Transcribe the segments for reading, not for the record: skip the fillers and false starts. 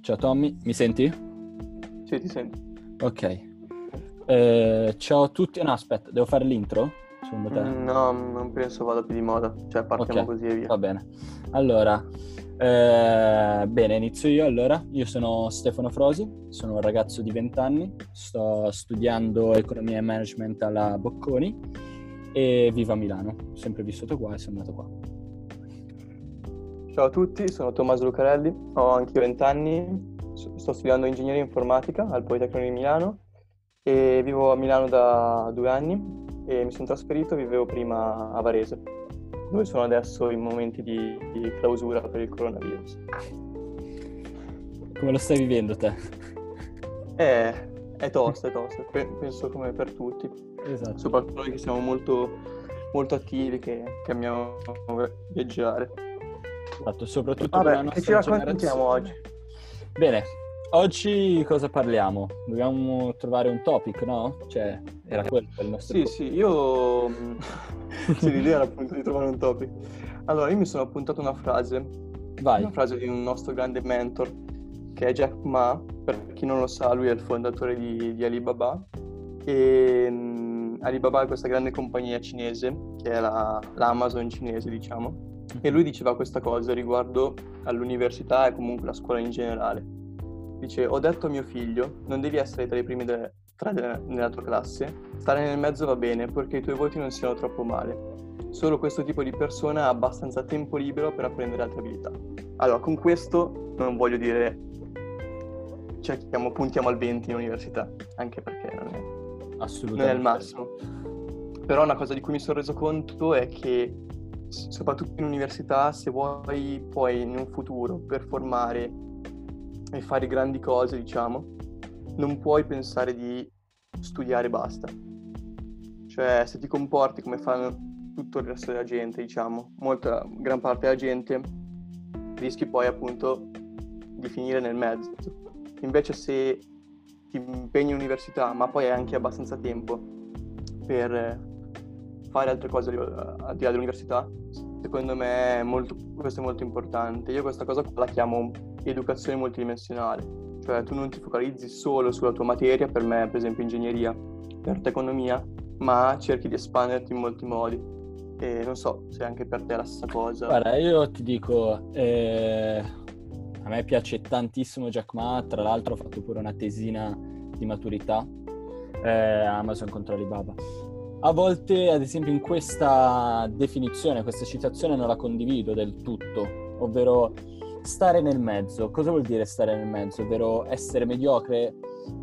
Ciao Tommy, mi senti? Sì, ti sento. Ok. Ciao a tutti. No, aspetta, devo fare l'intro? Secondo te? No, non penso vada più di moda. Cioè, partiamo Ok, così e via. va bene. Allora, bene, inizio io allora. Io sono Stefano Frosi, sono un ragazzo di 20 anni, sto studiando economia e management alla Bocconi e vivo a Milano. Ho sempre vissuto qua e sono nato qua. Ciao a tutti, sono Tommaso Lucarelli, ho anche 20 anni, sto studiando ingegneria informatica al Politecnico di Milano e vivo a Milano da 2 anni e mi sono trasferito, vivevo prima a Varese, dove sono adesso in momenti di clausura per il coronavirus. Come lo stai vivendo te? È tosta, penso come per tutti, Esatto. soprattutto noi che siamo molto, molto attivi, che amiamo viaggiare. Esatto, soprattutto per la Vabbè, che ci nostra raccontiamo oggi? generazione. Bene, oggi cosa parliamo? Dobbiamo trovare un topic, no? Cioè, era quello il nostro Sì, io... sì, l'idea era appunto di trovare un topic. Allora, io mi sono appuntato una frase Vai. di un nostro grande mentor, che è Jack Ma. Per chi non lo sa, lui è il fondatore di Alibaba. E Alibaba è questa grande compagnia cinese, che è l'Amazon cinese, diciamo. E lui diceva questa cosa riguardo all'università e comunque la scuola in generale. Dice, ho detto a mio figlio, non devi essere tra i primi nella tua classe, stare nel mezzo va bene, perché i tuoi voti non siano troppo male. Solo questo tipo di persona ha abbastanza tempo libero per apprendere altre abilità. Allora, con questo non voglio dire puntiamo al 20 in università, anche perché non è il Assolutamente. massimo. Però una cosa di cui mi sono reso conto è che soprattutto in università, se vuoi poi in un futuro performare e fare grandi cose, diciamo, non puoi pensare di studiare e basta. Cioè, se ti comporti come fanno tutto il resto della gente, diciamo, gran parte della gente, rischi poi appunto di finire nel mezzo. Invece se ti impegni in università, ma poi hai anche abbastanza tempo per fare altre cose al di là dell'università, secondo me questo è molto importante. Io questa cosa la chiamo educazione multidimensionale, cioè tu non ti focalizzi solo sulla tua materia, per me per esempio ingegneria, per te economia, ma cerchi di espanderti in molti modi. E non so se anche per te è la stessa cosa. Guarda, io ti dico, a me piace tantissimo Jack Ma, tra l'altro ho fatto pure una tesina di maturità, Amazon contro Alibaba. A volte, ad esempio, in questa definizione, questa citazione non la condivido del tutto, ovvero stare nel mezzo. Cosa vuol dire stare nel mezzo? Ovvero essere mediocre?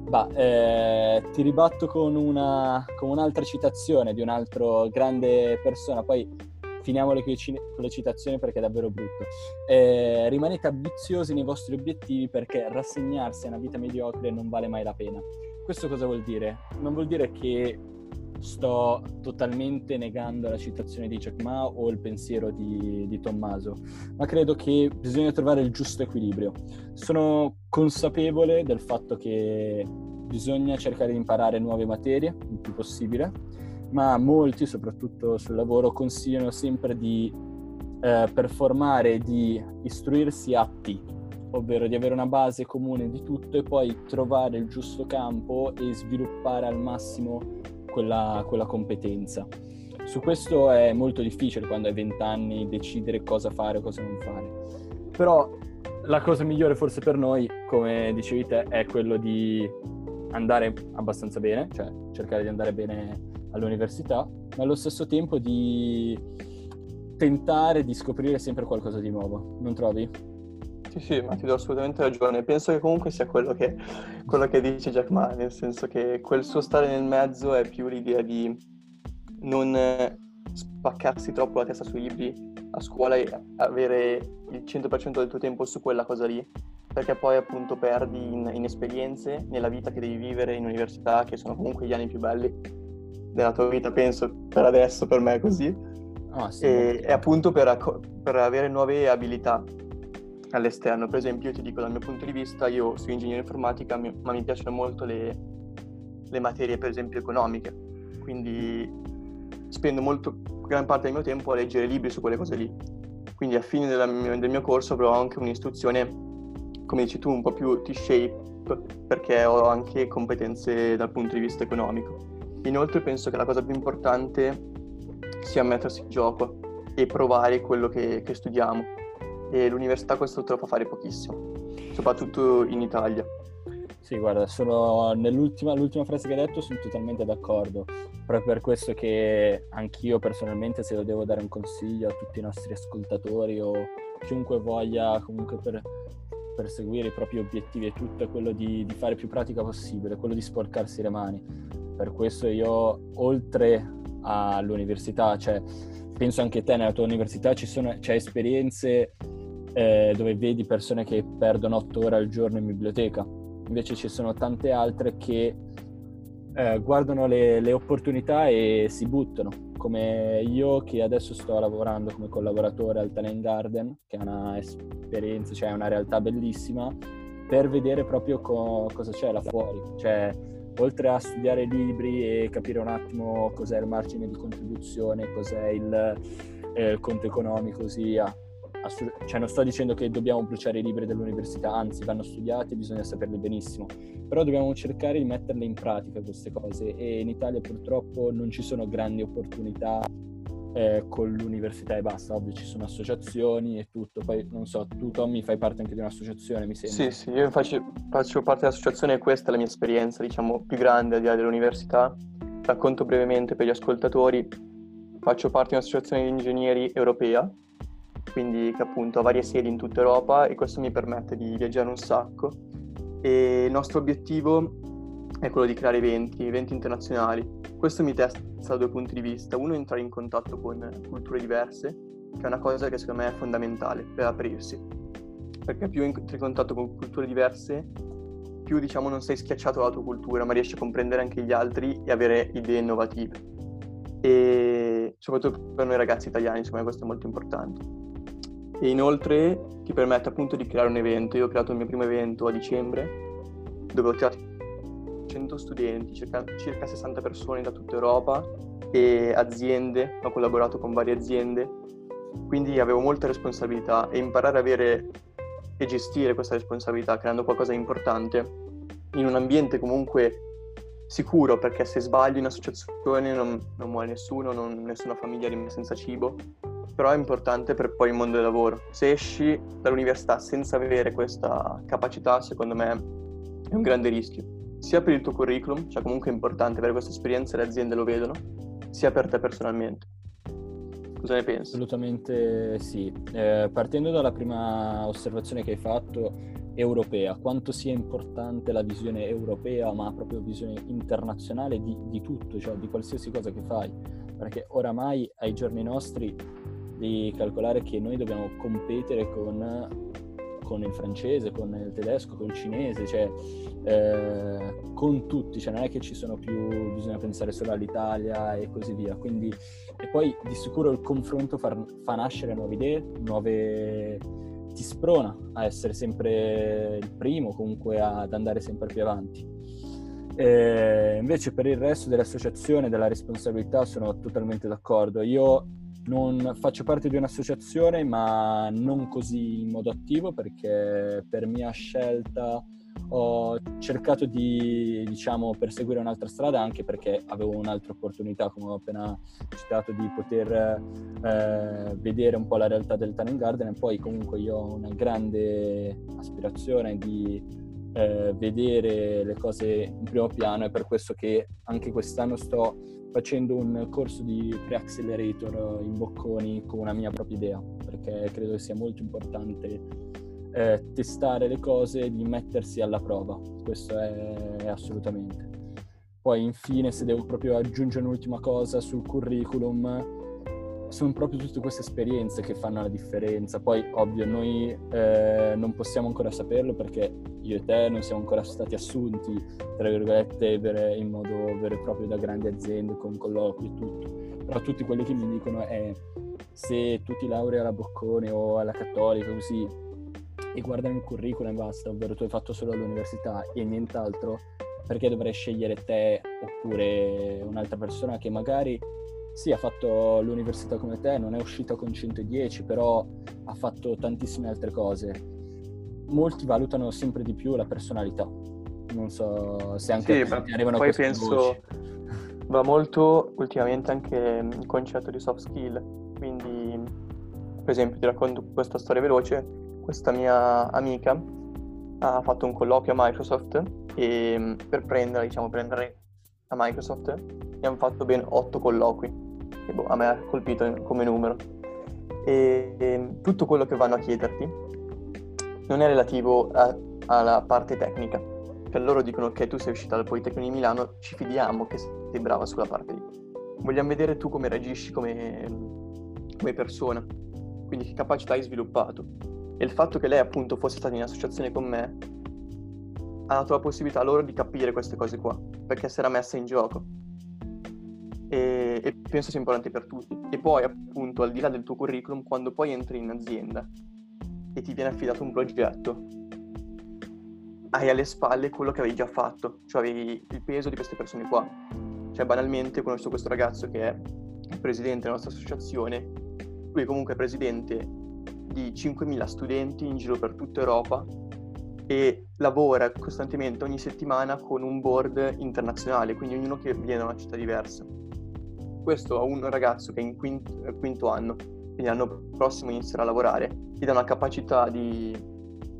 Ti ribatto con un'altra citazione di un altro grande persona, poi finiamole con le citazioni perché è davvero brutto. Rimanete ambiziosi nei vostri obiettivi perché rassegnarsi a una vita mediocre non vale mai la pena. Questo cosa vuol dire? Non vuol dire che sto totalmente negando la citazione di Jack Ma o il pensiero di Tommaso, ma credo che bisogna trovare il giusto equilibrio. Sono consapevole del fatto che bisogna cercare di imparare nuove materie il più possibile, ma molti, soprattutto sul lavoro, consigliano sempre di performare, di istruirsi a T, ovvero di avere una base comune di tutto e poi trovare il giusto campo e sviluppare al massimo quella competenza. Su questo è molto difficile quando hai 20 anni decidere cosa fare o cosa non fare. Però la cosa migliore forse per noi, come dicevi te, è quello di andare abbastanza bene, cioè cercare di andare bene all'università, ma allo stesso tempo di tentare di scoprire sempre qualcosa di nuovo, non trovi? Sì, ma ti do assolutamente ragione. Penso che comunque sia quello che dice Jack Ma, nel senso che quel suo stare nel mezzo è più l'idea di non spaccarsi troppo la testa sui libri a scuola e avere il 100% del tuo tempo su quella cosa lì, perché poi appunto perdi in esperienze nella vita che devi vivere in università, che sono comunque gli anni più belli della tua vita, penso, per adesso, per me è così. Sì, e appunto per avere nuove abilità all'esterno. Per esempio, io ti dico dal mio punto di vista, io studio ingegneria informatica, ma mi piacciono molto le materie, per esempio, economiche. Quindi spendo gran parte del mio tempo a leggere libri su quelle cose lì. Quindi a fine del mio corso avrò anche un'istruzione come dici tu, un po' più ti shape, perché ho anche competenze dal punto di vista economico. Inoltre penso che la cosa più importante sia mettersi in gioco e provare quello che studiamo, e l'università questo te lo fa fare pochissimo, soprattutto in Italia. Sì, guarda, sono l'ultima frase che hai detto, sono totalmente d'accordo, proprio per questo che anch'io personalmente, se lo devo dare un consiglio a tutti i nostri ascoltatori o chiunque voglia comunque perseguire i propri obiettivi e tutto, è quello di fare più pratica possibile, quello di sporcarsi le mani. Per questo io, oltre all'università, cioè penso anche te nella tua università c'è esperienze dove vedi persone che perdono 8 ore al giorno in biblioteca. Invece ci sono tante altre che guardano le opportunità e si buttano, come io che adesso sto lavorando come collaboratore al Talent Garden, che è una esperienza, cioè una realtà bellissima, per vedere proprio cosa c'è là fuori. Cioè, oltre a studiare libri e capire un attimo cos'è il margine di contribuzione, cos'è il conto economico, così cioè non sto dicendo che dobbiamo bruciare i libri dell'università, anzi vanno studiati e bisogna saperli benissimo, però dobbiamo cercare di metterle in pratica queste cose, e in Italia purtroppo non ci sono grandi opportunità con l'università e basta. Ovvio ci sono associazioni e tutto, poi non so, tu Tommy fai parte anche di un'associazione, mi sembra. Sì, io faccio parte dell'associazione e questa è la mia esperienza, diciamo, più grande al di là dell'università. Racconto brevemente per gli ascoltatori: faccio parte di un'associazione di ingegneri europea, quindi che appunto ha varie sedi in tutta Europa, e questo mi permette di viaggiare un sacco, e il nostro obiettivo è quello di creare eventi internazionali. Questo mi testa da 2 punti di vista: uno, entrare in contatto con culture diverse, che è una cosa che secondo me è fondamentale per aprirsi, perché più entri in contatto con culture diverse, più diciamo non sei schiacciato dalla tua cultura, ma riesci a comprendere anche gli altri e avere idee innovative, e soprattutto per noi ragazzi italiani secondo me questo è molto importante. E inoltre ti permette appunto di creare un evento. Io ho creato il mio primo evento a dicembre, dove ho tirato 100 studenti, circa 60 persone da tutta Europa e aziende, ho collaborato con varie aziende, quindi avevo molta responsabilità, e imparare a avere e gestire questa responsabilità creando qualcosa di importante in un ambiente comunque sicuro, perché se sbagli in associazione non muore nessuno, nessuna famiglia rimane senza cibo, però è importante per poi il mondo del lavoro. Se esci dall'università senza avere questa capacità, secondo me è un grande rischio, sia per il tuo curriculum, cioè comunque è importante avere questa esperienza e le aziende lo vedono, sia per te personalmente. Cosa ne pensi? Assolutamente sì. Partendo dalla prima osservazione che hai fatto, europea, quanto sia importante la visione europea, ma proprio visione internazionale di tutto, cioè di qualsiasi cosa che fai, perché oramai ai giorni nostri devi calcolare che noi dobbiamo competere con il francese, con il tedesco, con il cinese, cioè con tutti, cioè non è che ci sono più, bisogna pensare solo all'Italia e così via. Quindi, e poi di sicuro il confronto fa nascere nuove idee, ti sprona a essere sempre il primo, comunque ad andare sempre più avanti. Invece per il resto dell'associazione, della responsabilità, sono totalmente d'accordo. Io non faccio parte di un'associazione, ma non così in modo attivo, perché per mia scelta ho cercato di, diciamo, perseguire un'altra strada, anche perché avevo un'altra opportunità, come ho appena citato, di poter vedere un po' la realtà del Talent Garden, e poi comunque io ho una grande aspirazione di vedere le cose in primo piano, e per questo che anche quest'anno sto facendo un corso di pre-accelerator in Bocconi con una mia propria idea, perché credo che sia molto importante testare le cose, di mettersi alla prova. Questo è assolutamente. Poi infine, se devo proprio aggiungere un'ultima cosa sul curriculum, sono proprio tutte queste esperienze che fanno la differenza. Poi ovvio noi non possiamo ancora saperlo, perché io e te non siamo ancora stati assunti, tra virgolette, in modo vero e proprio da grandi aziende con colloqui e tutto. Però tutti quelli che mi dicono è: se tu ti laurei alla Bocconi o alla Cattolica così e guardano il curriculum e basta, ovvero tu hai fatto solo all'università e nient'altro, perché dovrei scegliere te oppure un'altra persona che magari sì, ha fatto l'università come te, non è uscita con 110, però ha fatto tantissime altre cose. molti valutano sempre di più la personalità. Non so se anche Sì, a te arrivano poi queste voci. penso va molto ultimamente anche il concetto di soft skill, quindi per esempio ti racconto questa storia veloce. Questa mia amica ha fatto un colloquio a Microsoft e per prendere a Microsoft abbiamo fatto ben 8 colloqui, che a me ha colpito come numero. E tutto quello che vanno a chiederti non è relativo alla parte tecnica. Cioè loro dicono che tu sei uscita dal Politecnico di Milano, ci fidiamo che sei brava sulla parte lì. Vogliamo vedere tu come reagisci come persona, quindi che capacità hai sviluppato. E il fatto che lei appunto fosse stata in associazione con me ha dato la possibilità a loro di capire queste cose qua, perché si era messa in gioco. E penso sia importante per tutti. E poi appunto al di là del tuo curriculum, quando poi entri in azienda e ti viene affidato un progetto, hai alle spalle quello che avevi già fatto, cioè avevi il peso di queste persone qua. Cioè banalmente conosco questo ragazzo che è il presidente della nostra associazione, lui comunque è presidente di 5.000 studenti in giro per tutta Europa e lavora costantemente ogni settimana con un board internazionale, quindi ognuno che viene da una città diversa. Questo a un ragazzo che è in quinto anno, quindi l'anno prossimo inizierà a lavorare, gli dà una capacità di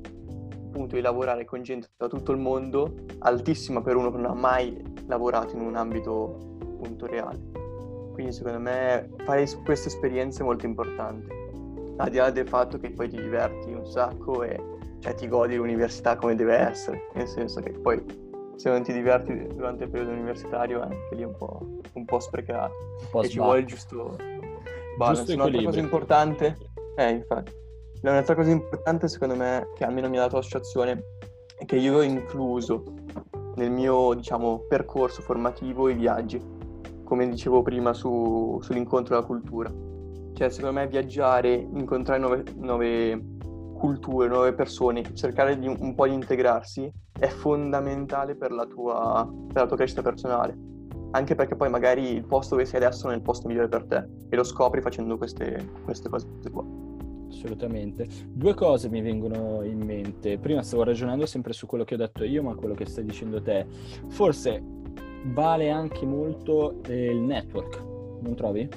lavorare con gente da tutto il mondo altissima per uno che non ha mai lavorato in un ambito appunto reale. Quindi secondo me fare queste esperienze è molto importante, al di là del fatto che poi ti diverti un sacco e cioè ti godi l'università come deve essere, nel senso che poi se non ti diverti durante il periodo universitario anche lì è un po' sprecato, Un po' e ci vuole il giusto balance. giusto Un'altra cosa equilibrio. importante infatti un'altra cosa importante secondo me che almeno mi ha dato l'associazione è che io ho incluso nel mio diciamo percorso formativo i viaggi, come dicevo prima sull'incontro della cultura. Cioè secondo me viaggiare, incontrare nuove culture, nuove persone, cercare di un po' di integrarsi è fondamentale per la tua crescita personale, anche perché poi magari il posto dove sei adesso non è il posto migliore per te e lo scopri facendo queste cose qua. Assolutamente. Due cose mi vengono in mente. Prima stavo ragionando sempre su quello che ho detto io, ma quello che stai dicendo te. Forse vale anche molto il network, non trovi?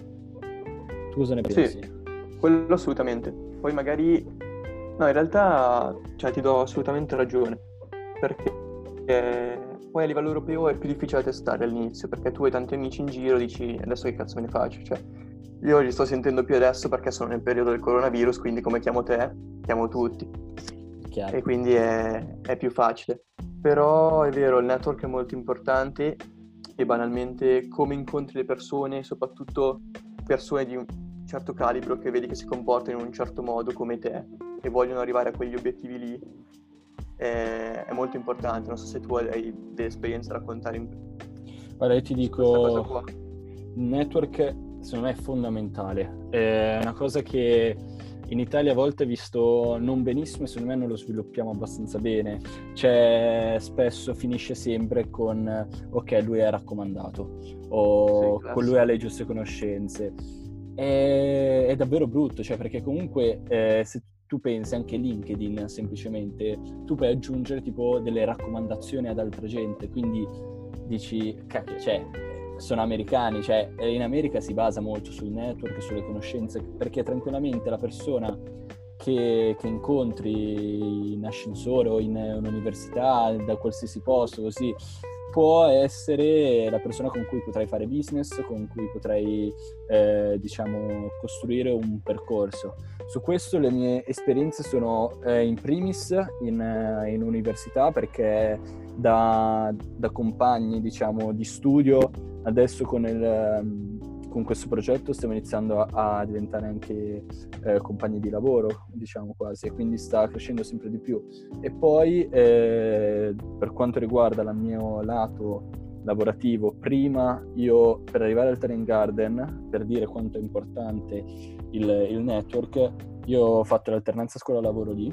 Tu cosa ne pensi? Sì, quello assolutamente. Poi magari no, in realtà cioè, ti do assolutamente ragione, perché poi a livello europeo è più difficile testare all'inizio, perché tu hai tanti amici in giro, dici adesso che cazzo me ne faccio? Cioè, io li sto sentendo più adesso perché sono nel periodo del coronavirus, quindi come chiamo te, chiamo tutti. Chiaro. E quindi è più facile. Però è vero, il network è molto importante e banalmente come incontri le persone, soprattutto persone di un certo calibro che vedi che si comportano in un certo modo come te e vogliono arrivare a quegli obiettivi lì, è molto importante. Non so se tu hai delle esperienze da raccontare Guarda, io ti su questa cosa qua. dico, il network secondo me è fondamentale. È una cosa che in Italia a volte è visto non benissimo e secondo me non lo sviluppiamo abbastanza bene. Cioè, spesso finisce sempre con ok, lui è raccomandato o Sì, con lui ha le giuste conoscenze. È davvero brutto, cioè, perché comunque se tu pensi anche LinkedIn, semplicemente tu puoi aggiungere tipo delle raccomandazioni ad altra gente, quindi dici, cacchio, cioè, sono americani, cioè in America si basa molto sul network, sulle conoscenze, perché tranquillamente la persona che incontri in ascensore o in un'università, da qualsiasi posto, così, può essere la persona con cui potrai fare business, con cui potrai, diciamo, costruire un percorso. Su questo le mie esperienze sono in primis in università, perché da compagni, diciamo, di studio, adesso con questo progetto stiamo iniziando a diventare anche compagni di lavoro, diciamo quasi, e quindi sta crescendo sempre di più. E poi per quanto riguarda il mio lato lavorativo, prima io per arrivare al Talent Garden, per dire quanto è importante il network, io ho fatto l'alternanza scuola-lavoro lì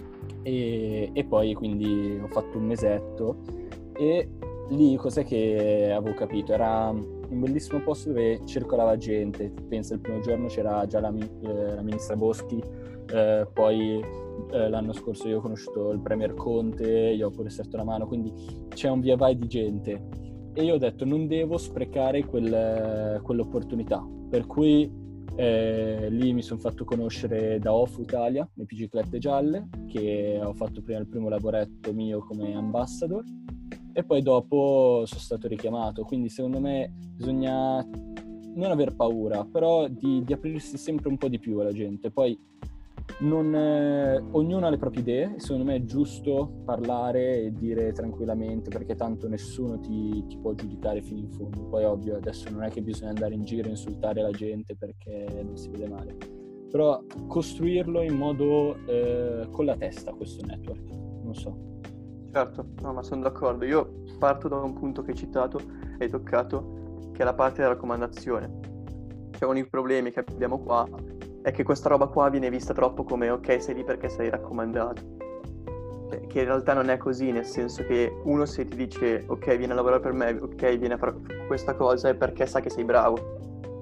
e poi quindi ho fatto un mesetto e lì cos'è che avevo capito? Era un bellissimo posto dove circolava gente. Pensa, il primo giorno c'era già la ministra Boschi, poi l'anno scorso io ho conosciuto il premier Conte, gli ho pure stretto la mano, quindi c'è un via vai di gente. E io ho detto non devo sprecare quell'opportunità, per cui lì mi sono fatto conoscere da Off Italia, le biciclette gialle, che ho fatto prima il primo lavoretto mio come ambassador, e poi dopo sono stato richiamato. Quindi secondo me bisogna non aver paura, però di aprirsi sempre un po' di più alla gente. Poi ognuno ha le proprie idee, e secondo me è giusto parlare e dire tranquillamente, perché tanto nessuno ti può giudicare fino in fondo. Poi ovvio, adesso non è che bisogna andare in giro e insultare la gente perché non si vede male, però costruirlo in modo con la testa, questo network, non so. Certo, no, ma sono d'accordo. Io parto da un punto che hai citato, hai toccato, che è la parte della raccomandazione. Cioè, uno dei problemi che abbiamo qua è che questa roba qua viene vista troppo come ok, sei lì perché sei raccomandato. Cioè, che in realtà non è così, nel senso che uno, se ti dice ok, vieni a lavorare per me, ok, vieni a fare questa cosa, è perché sa che sei bravo.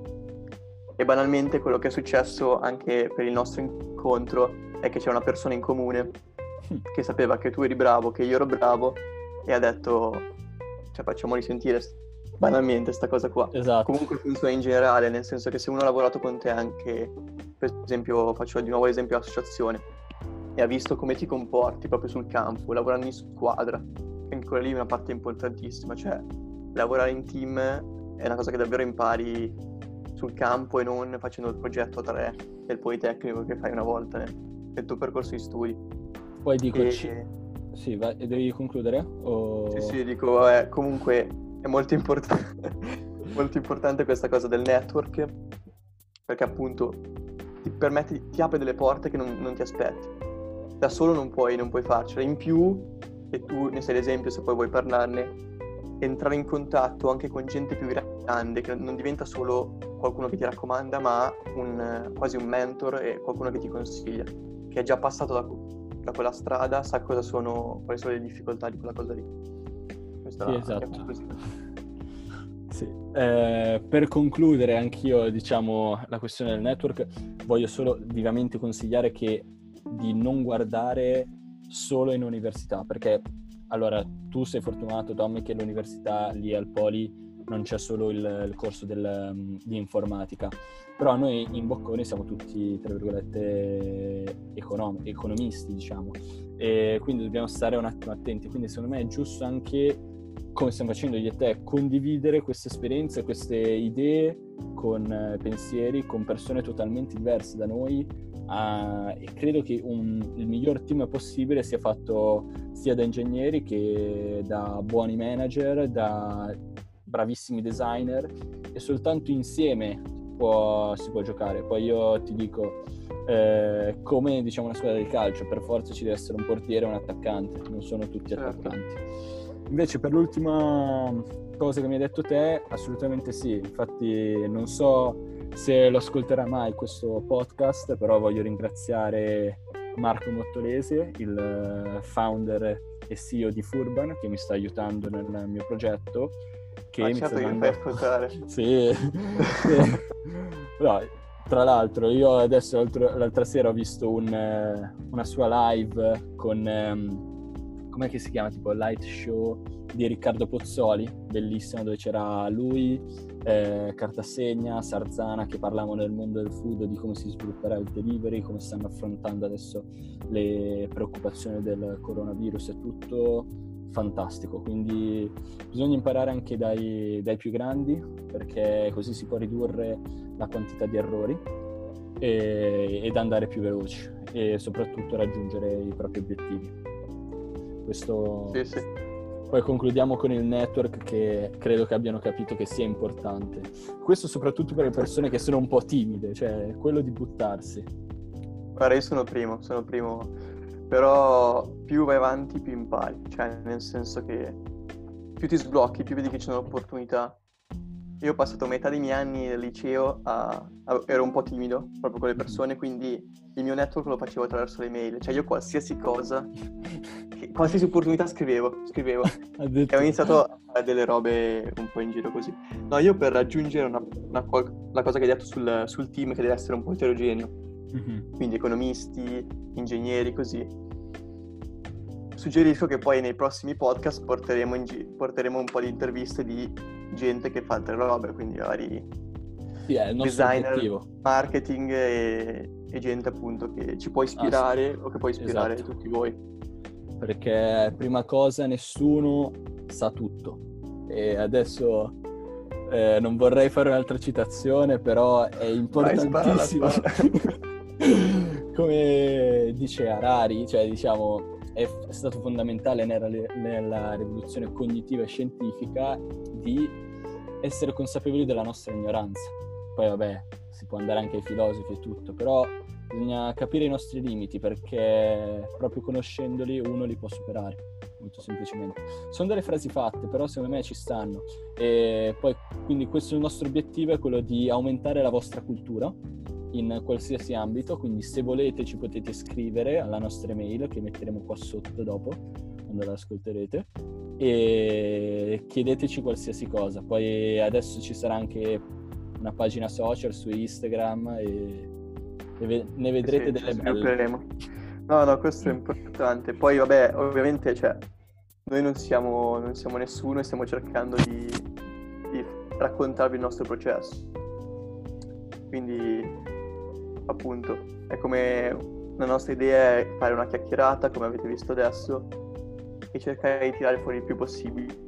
E banalmente quello che è successo anche per il nostro incontro è che c'è una persona in comune che sapeva che tu eri bravo, che io ero bravo, e ha detto, cioè, facciamo risentire banalmente sta cosa qua. Esatto. Comunque funziona in generale, nel senso che se uno ha lavorato con te anche, per esempio, faccio di nuovo l'esempio dell'associazione, e ha visto come ti comporti proprio sul campo, lavorando in squadra, anche quella lì è una parte importantissima. Cioè, lavorare in team è una cosa che davvero impari sul campo e non facendo il progetto a 3 del Politecnico che fai una volta nel tuo percorso di studi. Poi dico, sì, vai, devi concludere? Sì, dico, comunque è molto molto importante questa cosa del network, perché appunto ti apre delle porte che non ti aspetti. Da solo non puoi farcela. In più, e tu ne sei l'esempio se poi vuoi parlarne, entrare in contatto anche con gente più grande, che non diventa solo qualcuno che ti raccomanda, ma quasi un mentor e qualcuno che ti consiglia, che è già passato da quella strada, sa quali sono le difficoltà di quella cosa lì. Questa sì, è la mia esatto. conclusione. Sì. Per concludere anch'io, diciamo, la questione del network, voglio solo vivamente consigliare di non guardare solo in università, perché allora tu sei fortunato, Tommy, che l'università lì al Poli non c'è solo il corso di informatica, però noi in Bocconi siamo tutti, tra virgolette, economisti, diciamo, e quindi dobbiamo stare un attimo attenti. Quindi secondo me è giusto anche, come stiamo facendo io e te, condividere queste esperienze, queste idee con pensieri, con persone totalmente diverse da noi, e credo che il miglior team possibile sia fatto sia da ingegneri che da buoni manager, da bravissimi designer, e soltanto insieme si può giocare. Poi io ti dico, come diciamo una squadra di calcio, per forza ci deve essere un portiere e un attaccante, non sono tutti attaccanti. Invece per l'ultima cosa che mi hai detto te, assolutamente sì. Infatti non so se lo ascolterà mai questo podcast, però voglio ringraziare Marco Mottolese, il founder e CEO di Furban, che mi sta aiutando nel mio progetto. Che certo che mi fai ascoltare. Sì. No, tra l'altro io adesso l'altra sera ho visto una sua live con com'è che si chiama, tipo light show di Riccardo Pozzoli, bellissimo, dove c'era lui, Cartassegna, Sarzana, che parlavano del mondo del food, di come si svilupperà il delivery, come stanno affrontando adesso le preoccupazioni del coronavirus. È tutto fantastico, quindi bisogna imparare anche dai più grandi, perché così si può ridurre la quantità di errori ed andare più veloci e soprattutto raggiungere i propri obiettivi. Questo sì. Poi concludiamo con il network, che credo che abbiano capito che sia importante. Questo soprattutto per le persone che sono un po' timide, cioè quello di buttarsi. Guarda, io sono primo, però più vai avanti più impari, cioè nel senso che più ti sblocchi, più vedi che c'è un'opportunità. Io ho passato metà dei miei anni del liceo ero un po' timido proprio con le persone, quindi il mio network lo facevo attraverso le mail, cioè io qualsiasi cosa qualsiasi opportunità scrivevo. E ho iniziato a fare delle robe un po' in giro così. No, io per raggiungere la cosa che hai detto sul team, che deve essere un po' eterogeneo, quindi economisti, ingegneri, così, suggerisco che poi nei prossimi podcast porteremo un po' di interviste di gente che fa altre robe, quindi vari è il nostro designer, obiettivo. marketing e gente appunto che ci può ispirare o che può ispirare esatto. tutti voi. Perché prima cosa nessuno sa tutto e adesso non vorrei fare un'altra citazione, però è importantissimo. Come dice Harari, cioè diciamo è stato fondamentale nella rivoluzione cognitiva e scientifica di essere consapevoli della nostra ignoranza. Poi vabbè, si può andare anche ai filosofi e tutto, però bisogna capire i nostri limiti, perché proprio conoscendoli uno li può superare, molto semplicemente. Sono delle frasi fatte, però secondo me ci stanno. E poi, quindi questo è il nostro obiettivo, è quello di aumentare la vostra cultura in qualsiasi ambito, quindi se volete ci potete scrivere alla nostra email che metteremo qua sotto dopo, quando la ascolterete, e chiedeteci qualsiasi cosa. Poi adesso ci sarà anche una pagina social su Instagram e ne vedrete delle belle. No, questo è importante. Poi vabbè, ovviamente, cioè, noi non siamo nessuno e stiamo cercando di raccontarvi il nostro processo. Quindi, appunto, è come la nostra idea è fare una chiacchierata, come avete visto adesso, e cercare di tirare fuori il più possibile.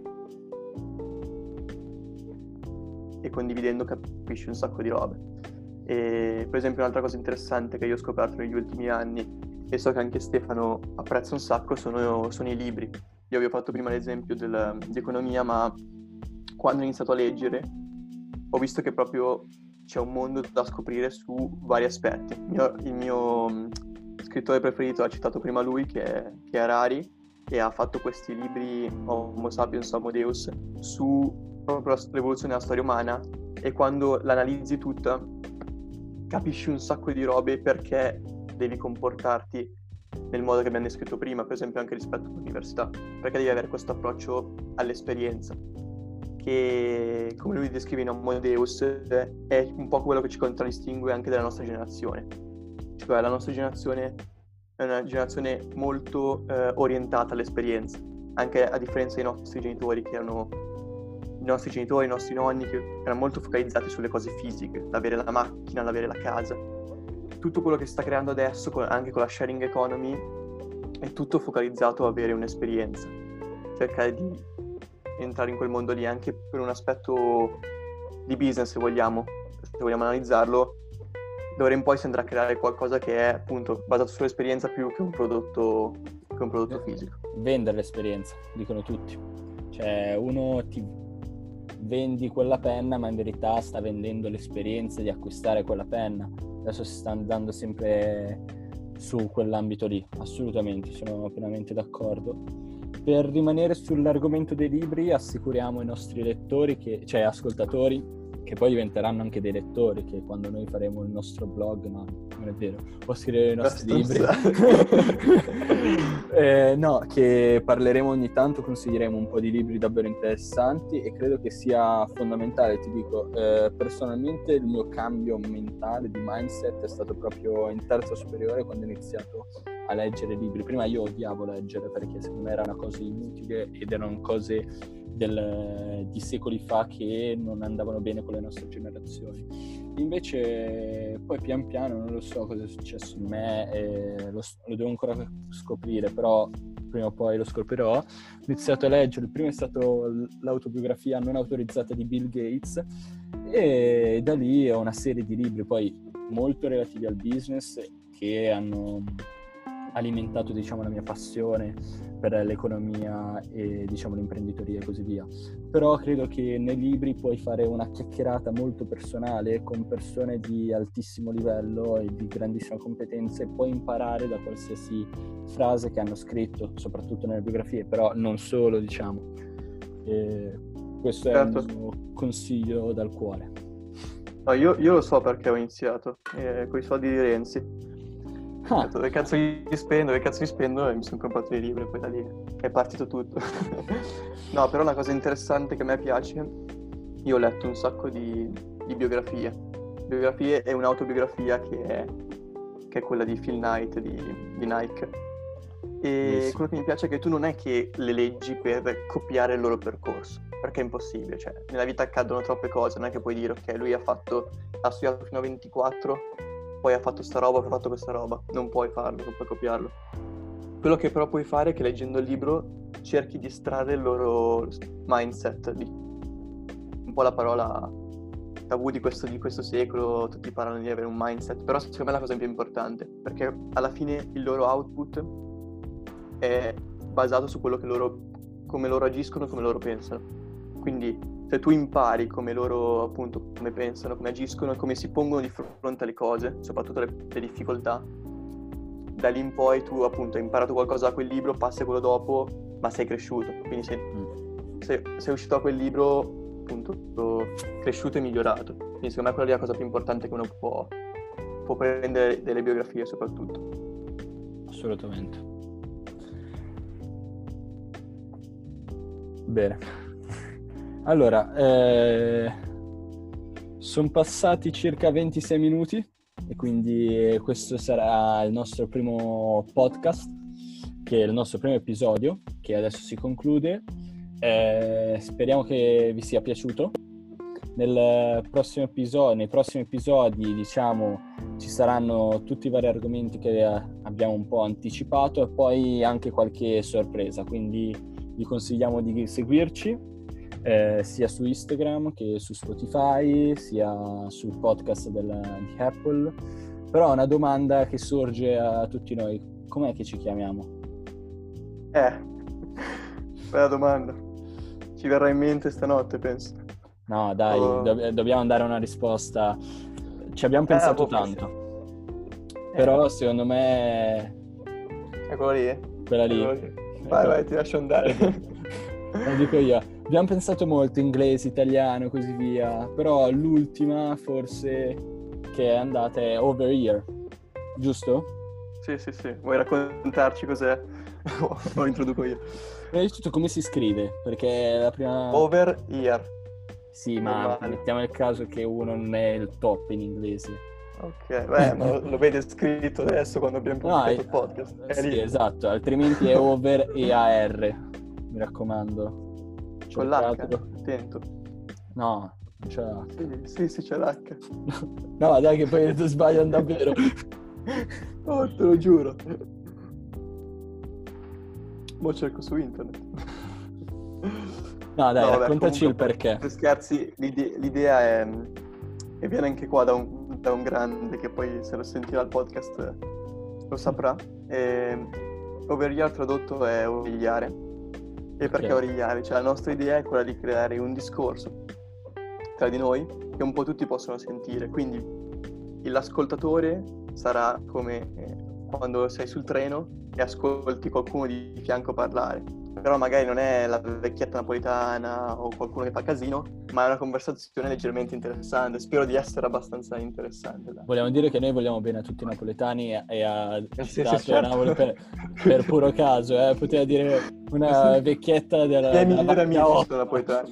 E condividendo capisci un sacco di robe. E per esempio un'altra cosa interessante che io ho scoperto negli ultimi anni, e so che anche Stefano apprezza un sacco, sono i libri. Io vi ho fatto prima l'esempio di economia, ma quando ho iniziato a leggere ho visto che proprio c'è un mondo da scoprire su vari aspetti. Il mio scrittore preferito, ha citato prima lui, che è Harari, e ha fatto questi libri Homo sapiens, Homo Deus, su proprio la rivoluzione della storia umana, e quando l'analizzi tutta capisci un sacco di robe perché devi comportarti nel modo che abbiamo descritto prima, per esempio anche rispetto all'università, perché devi avere questo approccio all'esperienza che, come lui descrive in Homo Deus, è un po' quello che ci contraddistingue anche dalla nostra generazione. Cioè la nostra generazione è una generazione molto orientata all'esperienza, anche a differenza dei nostri genitori, i nostri nonni, che erano molto focalizzati sulle cose fisiche, l'avere la macchina, l'avere la casa. Tutto quello che sta creando adesso, anche con la sharing economy, è tutto focalizzato a avere un'esperienza, cercare di entrare in quel mondo lì anche per un aspetto di business, se vogliamo analizzarlo. D'ora in poi si andrà a creare qualcosa che è appunto basato sull'esperienza più che un prodotto fisico. Vendere l'esperienza, dicono tutti. Cioè uno ti vendi quella penna, ma in verità sta vendendo l'esperienza di acquistare quella penna. Adesso si sta andando sempre su quell'ambito lì, assolutamente, sono pienamente d'accordo. Per rimanere sull'argomento dei libri, assicuriamo i nostri lettori, cioè ascoltatori, che poi diventeranno anche dei lettori, che quando noi faremo il nostro blog, no, non è vero, può scrivere i nostri libri. No, che parleremo ogni tanto, consiglieremo un po' di libri davvero interessanti, e credo che sia fondamentale. Ti dico, personalmente il mio cambio mentale di mindset è stato proprio in terza superiore, quando ho iniziato a leggere libri. Prima io odiavo leggere perché secondo me era una cosa inutile ed erano cose di secoli fa che non andavano bene con le nostre generazioni. Invece poi pian piano, non lo so cosa è successo in me, lo devo ancora scoprire, però prima o poi lo scoprirò. Ho iniziato a leggere, il primo è stato l'autobiografia non autorizzata di Bill Gates, e da lì ho una serie di libri poi molto relativi al business che hanno alimentato, diciamo, la mia passione per l'economia e, diciamo, l'imprenditoria e così via. Però credo che nei libri puoi fare una chiacchierata molto personale con persone di altissimo livello e di grandissima competenza, e puoi imparare da qualsiasi frase che hanno scritto, soprattutto nelle biografie, però non solo, diciamo. Questo certo. È il mio consiglio dal cuore. No, io lo so perché ho iniziato, con i soldi di Renzi. Ho detto, che cazzo gli spendo, e mi sono comprato i libri, e poi da lì è partito tutto. No, però una cosa interessante che a me piace, io ho letto un sacco di biografie. Biografie e un'autobiografia che è quella di Phil Knight di Nike. E quello che mi piace è che tu non è che le leggi per copiare il loro percorso, perché è impossibile, cioè nella vita accadono troppe cose, non è che puoi dire ok, lui ha studiato fino a 24, poi ha fatto sta roba, poi ha fatto questa roba, non puoi farlo, non puoi copiarlo. Quello che però puoi fare è che leggendo il libro cerchi di estrarre il loro mindset, un po' la parola tabù di questo secolo, tutti parlano di avere un mindset, però secondo me è la cosa più importante, perché alla fine il loro output è basato su quello che come loro agiscono, come loro pensano. Quindi se tu impari come loro appunto come pensano, come agiscono e come si pongono di fronte alle cose, soprattutto le difficoltà, da lì in poi tu appunto hai imparato qualcosa da quel libro, passi a quello dopo, ma sei cresciuto. Quindi sei uscito da quel libro appunto cresciuto e migliorato. Quindi secondo me quella è la cosa più importante che uno può prendere delle biografie soprattutto. Assolutamente. Bene. Allora, sono passati circa 26 minuti e quindi questo sarà il nostro primo podcast, che è il nostro primo episodio, che adesso si conclude. Speriamo che vi sia piaciuto. Nei prossimi episodi, diciamo, ci saranno tutti i vari argomenti che abbiamo un po' anticipato e poi anche qualche sorpresa, quindi vi consigliamo di seguirci sia su Instagram che su Spotify, sia sul podcast di Apple. Però una domanda che sorge a tutti noi: com'è che ci chiamiamo? Bella domanda. Ci verrà in mente stanotte, penso. No, dai, dobbiamo dare una risposta. Ci abbiamo pensato tanto. Però secondo me è quella lì? Quella lì. Vai, ti lascio andare. Lo dico io. Abbiamo pensato molto, inglese, italiano, così via. Però l'ultima forse che è andata è Over Here, giusto? Sì. Vuoi raccontarci cos'è? Lo introduco io. Prima di tutto come si scrive? Perché la prima... Over Here. Sì, ma mettiamo il caso che uno non è il top in inglese. Ok, ma lo vedi scritto adesso quando abbiamo pubblicato il podcast. Sì, lì. Esatto, altrimenti è Over e AR, mi raccomando. Con l'H, attento. No, non c'è l'H. Sì, c'è l'H. No, dai che poi tu sbaglio davvero. Oh, te lo giuro. Mo cerco su internet. No, dai, raccontaci il perché. Per scherzi, l'idea è... E viene anche qua da un grande che poi se lo sentirà il podcast lo saprà. Overigliare tradotto è origliare. E perché origliare? Cioè la nostra idea è quella di creare un discorso tra di noi che un po' tutti possono sentire. Quindi l'ascoltatore sarà come quando sei sul treno e ascolti qualcuno di fianco parlare. Però magari non è la vecchietta napoletana o qualcuno che fa casino, ma è una conversazione leggermente interessante. Spero di essere abbastanza interessante. Dai. Vogliamo dire che noi vogliamo bene a tutti i napoletani e ha citato certo. Napoli per puro caso. Poteva dire una vecchietta della... I miei migliori amici sono napoletani.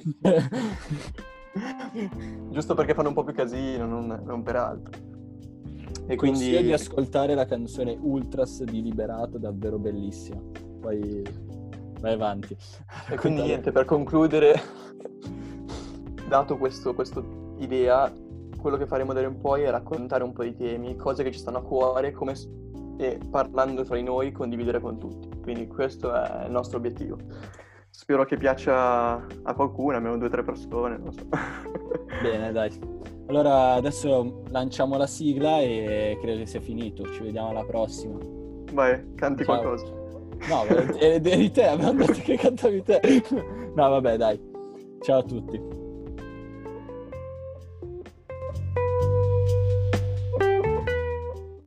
Giusto perché fanno un po' più casino, non per altro. E quindi di ascoltare la canzone Ultras di Liberato, davvero bellissima. Poi... vai avanti. E quindi niente, per concludere, dato questa idea, quello che faremo da ora in poi è raccontare un po' di temi, cose che ci stanno a cuore, e parlando tra di noi condividere con tutti. Quindi questo è il nostro obiettivo. Spero che piaccia a qualcuno, almeno 2 o 3 persone, non so. Bene, dai. Allora adesso lanciamo la sigla e credo che sia finito. Ci vediamo alla prossima. Vai, canti Ciao. Qualcosa. No, è di te, abbiamo detto che cantavi te. No, vabbè, dai. Ciao a tutti.